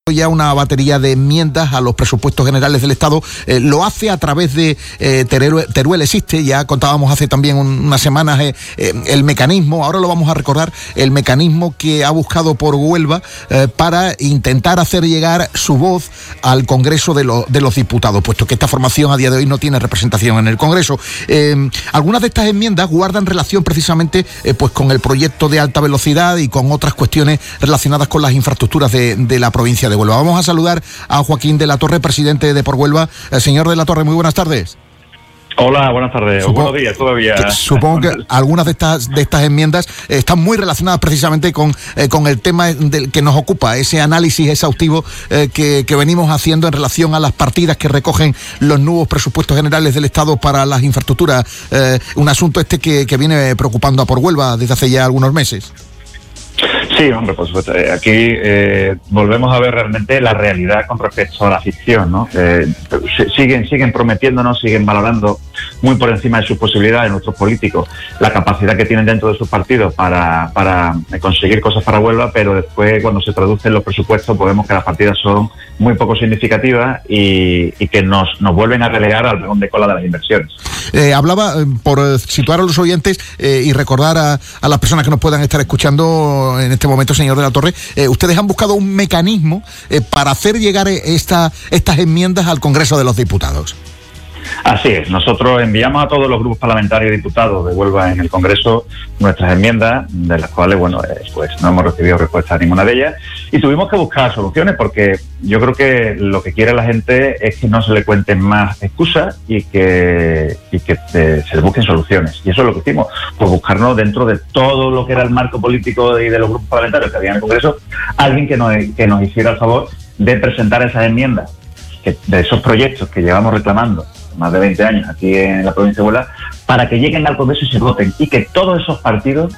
ya una batería de enmiendas a los presupuestos generales del Estado. Lo hace a través de Teruel Existe. Ya contábamos hace también unas semanas el mecanismo, ahora lo vamos a recordar, el mecanismo que ha buscado por Huelva para intentar hacer llegar su voz al Congreso de los Diputados, puesto que esta formación a día de hoy no tiene representación en el Congreso. Algunas de estas enmiendas guardan relación precisamente pues con el proyecto de alta velocidad y con otras cuestiones relacionadas con las infraestructuras de la provincia de Huelva. Vamos a saludar a Joaquín de la Torre, presidente de Por Huelva. Señor de la Torre, muy buenas tardes. Hola, buenas tardes. Buenos días todavía. Supongo que algunas de estas enmiendas están muy relacionadas precisamente con el tema del que nos ocupa, ese análisis exhaustivo que venimos haciendo en relación a las partidas que recogen los nuevos presupuestos generales del Estado para las infraestructuras. Un asunto que viene preocupando a Por Huelva desde hace ya algunos meses. Sí, hombre, por supuesto. Aquí volvemos a ver realmente la realidad con respecto a la ficción, ¿no? Siguen prometiéndonos, siguen valorando muy por encima de sus posibilidades nuestros políticos la capacidad que tienen dentro de sus partidos para conseguir cosas para Huelva, pero después cuando se traducen los presupuestos pues vemos que las partidas son muy poco significativas y que nos vuelven a relegar al vagón de cola de las inversiones. Hablaba, por situar a los oyentes y recordar a las personas que nos puedan estar escuchando en este momento, señor de la Torre, ustedes han buscado un mecanismo para hacer llegar estas enmiendas al Congreso de los Diputados. Así es, nosotros enviamos a todos los grupos parlamentarios y diputados de Huelva en el Congreso nuestras enmiendas, de las cuales, pues no hemos recibido respuesta a ninguna de ellas, y tuvimos que buscar soluciones porque yo creo que lo que quiere la gente es que no se le cuenten más excusas y que se le busquen soluciones. Y eso es lo que hicimos, pues buscarnos dentro de todo lo que era el marco político y de los grupos parlamentarios que había en el Congreso, alguien que nos hiciera el favor de presentar esas enmiendas de esos proyectos que llevamos reclamando más de 20 años aquí en la provincia de Huelva, para que lleguen al Congreso y se voten, y que todos esos partidos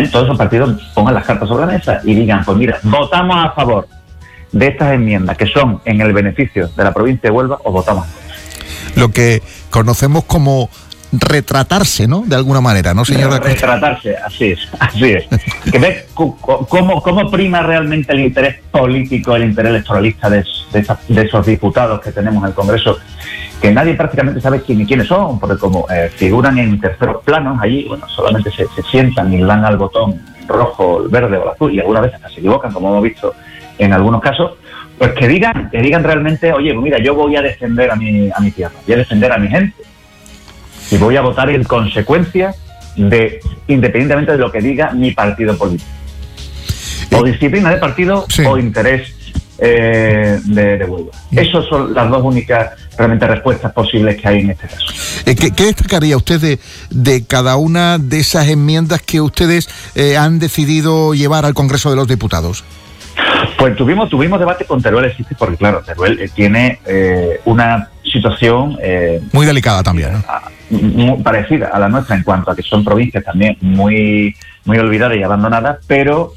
pongan las cartas sobre la mesa y digan, pues mira, votamos a favor de estas enmiendas que son en el beneficio de la provincia de Huelva, o votamos a favor. Lo que conocemos como retratarse, ¿no? De alguna manera, ¿no, señora? Retratarse, así es. Que ves cómo prima realmente el interés político, el interés electoralista de esos diputados que tenemos en el Congreso, que nadie prácticamente sabe quiénes son, porque como figuran en terceros planos allí, solamente se sientan y le dan al botón rojo, el verde o el azul, y algunas veces hasta se equivocan, como hemos visto en algunos casos, pues que digan realmente, oye, pues mira, yo voy a defender a mi tierra, voy a defender a mi gente, y voy a votar en consecuencia independientemente de lo que diga mi partido político. O disciplina de partido, sí, o interés de Huelva. Esas son las dos únicas realmente respuestas posibles que hay en este caso. ¿Qué destacaría usted de cada una de esas enmiendas que ustedes han decidido llevar al Congreso de los Diputados? Pues tuvimos debate con Teruel Existe, porque claro, Teruel tiene una situación muy delicada también, ¿no? Muy parecida a la nuestra en cuanto a que son provincias también muy olvidadas y abandonadas, pero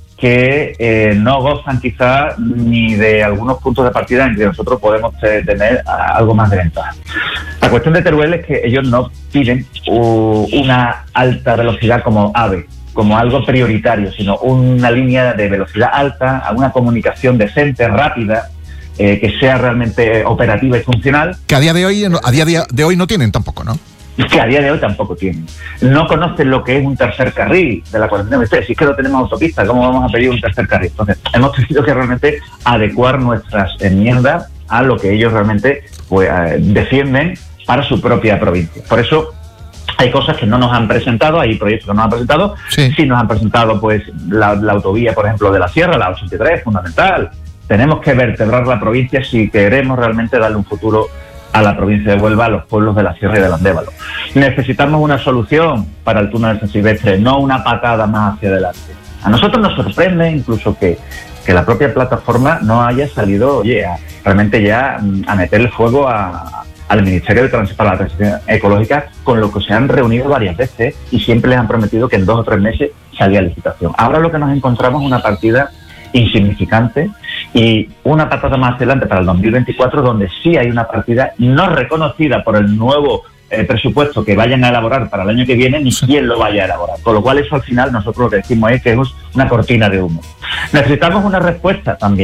que no gozan quizá ni de algunos puntos de partida en que nosotros podemos tener algo más de ventaja. La cuestión de Teruel es que ellos no piden una alta velocidad como AVE, como algo prioritario, sino una línea de velocidad alta, una comunicación decente, rápida, que sea realmente operativa y funcional. Que a día de hoy no tienen tampoco, ¿no? Que a día de hoy tampoco tienen. No conocen lo que es un tercer carril de la 49. Si es que no tenemos autopista, ¿cómo vamos a pedir un tercer carril? Entonces, hemos tenido que realmente adecuar nuestras enmiendas a lo que ellos realmente defienden para su propia provincia. Por eso hay cosas que no nos han presentado, hay proyectos que no nos han presentado. Sí nos han presentado pues la autovía, por ejemplo, de la Sierra, la 83, fundamental. Tenemos que vertebrar la provincia si queremos realmente darle un futuro a la provincia de Huelva, a los pueblos de la Sierra y del Andévalo. Necesitamos una solución para el túnel de San Silvestre, no una patada más hacia adelante. A nosotros nos sorprende incluso que la propia plataforma no haya salido, realmente ya a meterle fuego al Ministerio de Transición para la Transición Ecológica, con lo que se han reunido varias veces y siempre les han prometido que en 2 o 3 meses salía licitación. Ahora lo que nos encontramos es una partida insignificante y una patada más adelante para el 2024, donde sí hay una partida no reconocida por el nuevo presupuesto que vayan a elaborar para el año que viene, ni quién lo vaya a elaborar. Con lo cual eso al final nosotros lo que decimos es que es una cortina de humo. Necesitamos una respuesta también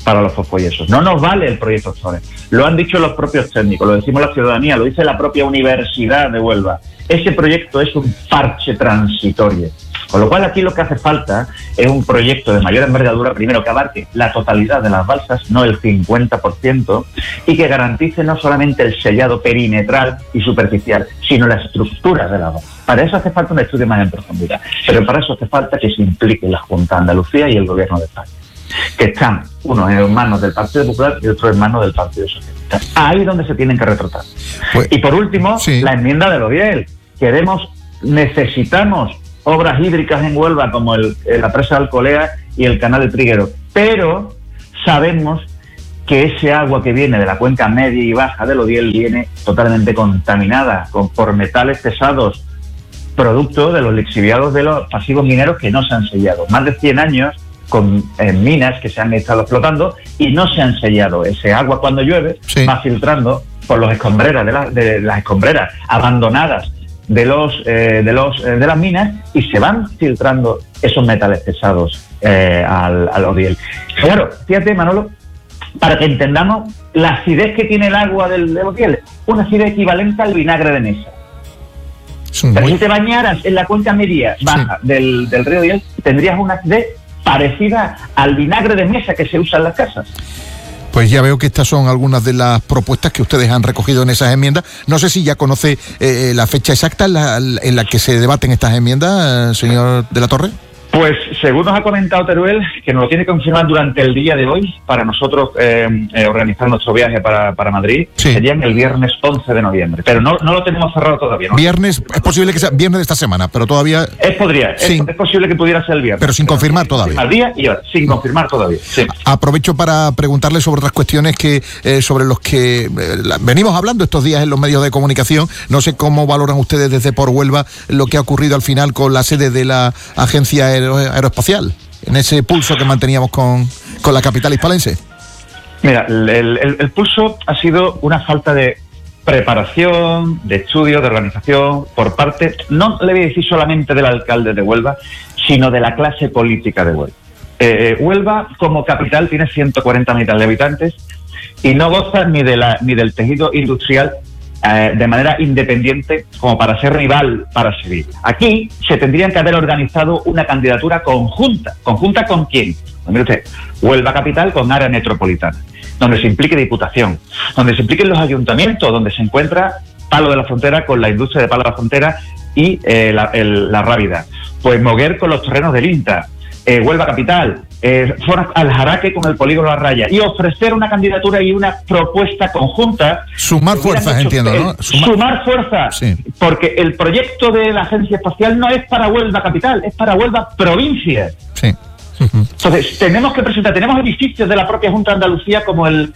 para los fosfoyesos. No nos vale el proyecto Torres. Lo han dicho los propios técnicos, lo decimos la ciudadanía, lo dice la propia Universidad de Huelva. Ese proyecto es un parche transitorio. Con lo cual aquí lo que hace falta es un proyecto de mayor envergadura, primero que abarque la totalidad de las balsas, no el 50%, y que garantice no solamente el sellado perimetral y superficial, sino la estructura de la balsa. Para eso hace falta un estudio más en profundidad, pero para eso hace falta que se implique la Junta de Andalucía y el Gobierno de España, que están unos en manos del Partido Popular y otros en manos del Partido Socialista. Ahí es donde se tienen que retratar. Pues, y por último, sí, la enmienda de Odiel. Necesitamos obras hídricas en Huelva como la presa de Alcolea y el canal de Triguero, pero sabemos que ese agua que viene de la cuenca media y baja del Odiel viene totalmente contaminada por metales pesados, producto de los lixiviados de los pasivos mineros que no se han sellado. Más de 100 años con minas que se han estado explotando y no se han sellado. Ese agua cuando llueve va filtrando por los escombreras de las escombreras abandonadas de las minas y se van filtrando esos metales pesados al Odiel. Claro, fíjate, Manolo, para que entendamos la acidez que tiene el agua del Odiel, una acidez equivalente al vinagre de mesa. Pero si te bañaras en la cuenca media baja del río Odiel, tendrías una acidez parecida al vinagre de mesa que se usa en las casas. Pues ya veo que estas son algunas de las propuestas que ustedes han recogido en esas enmiendas. No sé si ya conoce la fecha exacta en la que se debaten estas enmiendas, señor de la Torre. Pues según nos ha comentado Teruel, que nos lo tiene que confirmar durante el día de hoy, para nosotros organizar nuestro viaje para Madrid, serían el viernes 11 de noviembre. Pero no lo tenemos cerrado todavía, ¿no? Viernes, es posible que sea viernes de esta semana, pero todavía... Es posible que pudiera ser el viernes. Pero sin confirmar todavía. Al día y hora, sin confirmar todavía. Sí. Aprovecho para preguntarle sobre otras cuestiones sobre los que venimos hablando estos días en los medios de comunicación. No sé cómo valoran ustedes desde Por Huelva lo que ha ocurrido al final con la sede de la Agencia Aeroespacial, en ese pulso que manteníamos con la capital hispalense. Mira, el pulso ha sido una falta de preparación, de estudio, de organización, por parte, no le voy a decir solamente del alcalde de Huelva, sino de la clase política de Huelva. Huelva, como capital, tiene 140.000 de habitantes y no goza ni del tejido industrial de manera independiente como para ser rival para Sevilla. Aquí se tendrían que haber organizado una candidatura conjunta. ¿Conjunta con quién? Pues mire usted, Huelva Capital con área metropolitana, donde se implique Diputación, donde se impliquen los ayuntamientos, donde se encuentra Palo de la Frontera con la industria de Palo de la Frontera y la Rábida. Pues Moguer con los terrenos del INTA, Huelva Capital, Aljaraque con el polígono La Raya, y ofrecer una candidatura y una propuesta conjunta. Sumar fuerzas, entiendo, ¿no? Sumar fuerzas, sí. Porque el proyecto de la Agencia Espacial no es para Huelva Capital, es para Huelva Provincia. Sí. Entonces, tenemos edificios de la propia Junta de Andalucía como el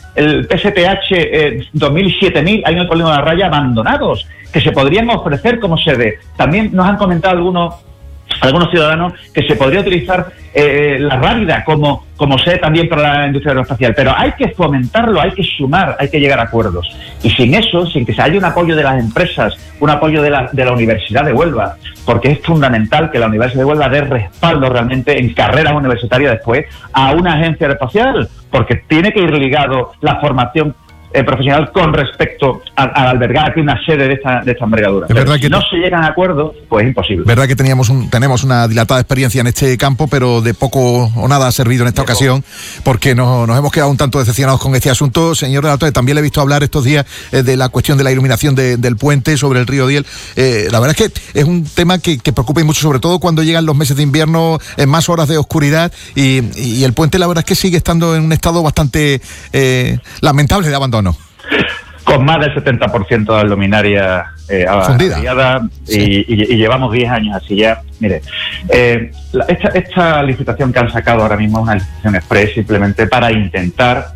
PSPH 2000-7000, hay en el polígono La Raya, abandonados, que se podrían ofrecer como sede. También nos han comentado algunos ciudadanos que se podría utilizar la Rábida como sede también para la industria aeroespacial, pero hay que fomentarlo, hay que sumar, hay que llegar a acuerdos. Y sin eso, sin que haya un apoyo de las empresas, un apoyo de la Universidad de Huelva, porque es fundamental que la Universidad de Huelva dé respaldo realmente en carreras universitarias después a una agencia aeroespacial, porque tiene que ir ligado la formación profesional con respecto a albergar aquí una sede de esta envergadura. Es verdad que si no se llegan a acuerdos, pues es imposible. Verdad que tenemos una dilatada experiencia en este campo, pero de poco o nada ha servido en esta ocasión, porque nos hemos quedado un tanto decepcionados con este asunto. Señor relator, también le he visto hablar estos días de la cuestión de la iluminación del puente sobre el río Odiel. La verdad es que es un tema que preocupa mucho, sobre todo cuando llegan los meses de invierno, en más horas de oscuridad, y el puente la verdad es que sigue estando en un estado bastante lamentable de abandono. Con más del 70% de luminaria fundida, y llevamos 10 años así ya. Mire, esta licitación que han sacado ahora mismo es una licitación express simplemente para intentar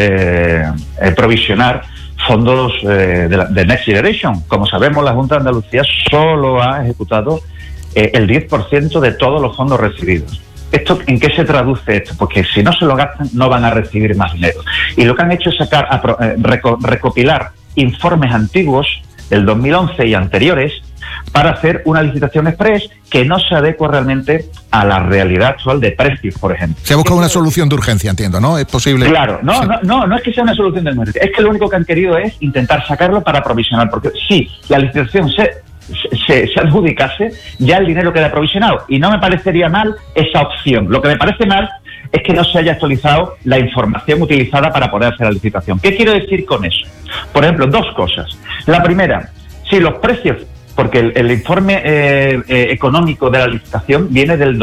provisionar fondos de Next Generation. Como sabemos, la Junta de Andalucía solo ha ejecutado el 10% de todos los fondos recibidos. ¿Esto en qué se traduce esto? Porque si no se lo gastan, no van a recibir más dinero. Y lo que han hecho es recopilar informes antiguos, del 2011 y anteriores, para hacer una licitación express que no se adecua realmente a la realidad actual de precios, por ejemplo. Se busca una solución de urgencia, entiendo, ¿no? ¿Es posible? Claro, Sí. no es que sea una solución de urgencia, es que lo único que han querido es intentar sacarlo para provisionar, porque si la licitación se adjudicase, ya el dinero queda provisionado, y no me parecería mal esa opción. Lo que me parece mal es que no se haya actualizado la información utilizada para poder hacer la licitación. ¿Qué quiero decir con eso? Por ejemplo, dos cosas. La primera, si los precios, porque el informe económico de la licitación viene del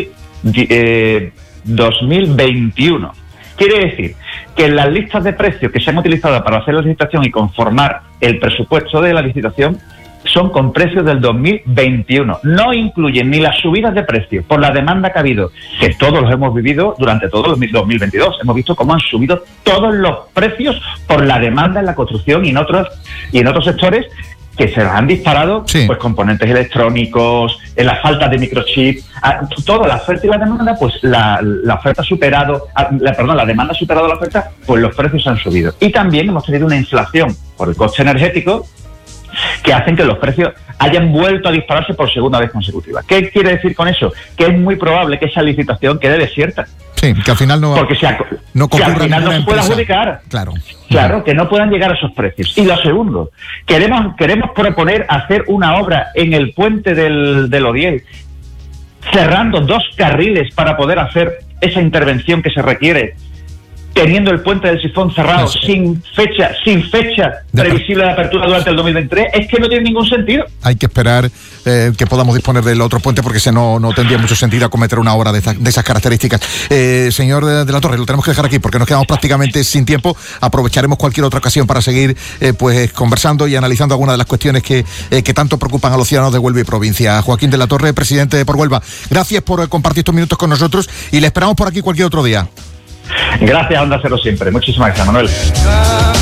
2021. Quiere decir que las listas de precios que se han utilizado para hacer la licitación y conformar el presupuesto de la licitación son con precios del 2021. No incluyen ni las subidas de precios por la demanda que ha habido, que todos los hemos vivido durante todo el 2022. Hemos visto cómo han subido todos los precios por la demanda en la construcción y en otros sectores que se han disparado, sí, pues componentes electrónicos, en la falta de microchip, toda la oferta y la demanda, pues la oferta ha superado, la demanda ha superado la oferta, pues los precios han subido. Y también hemos tenido una inflación por el coste energético que hacen que los precios hayan vuelto a dispararse por segunda vez consecutiva. ¿Qué quiere decir con eso? Que es muy probable que esa licitación quede desierta. Sí, que al final no, porque que al final no se pueda adjudicar. Claro, que no puedan llegar a esos precios. Y lo segundo, queremos proponer hacer una obra en el puente del Odiel, cerrando 2 carriles para poder hacer esa intervención que se requiere, teniendo el puente del Sifón cerrado, sin fecha previsible de apertura durante el 2023, es que no tiene ningún sentido. Hay que esperar que podamos disponer del otro puente, porque si no tendría mucho sentido acometer una obra de esas características. Señor de la Torre, lo tenemos que dejar aquí porque nos quedamos prácticamente sin tiempo. Aprovecharemos cualquier otra ocasión para seguir pues conversando y analizando algunas de las cuestiones que tanto preocupan a los ciudadanos de Huelva y provincia. Joaquín de la Torre, presidente de Por Huelva, gracias por compartir estos minutos con nosotros y le esperamos por aquí cualquier otro día. Gracias, Onda Cero siempre. Muchísimas gracias, Manuel.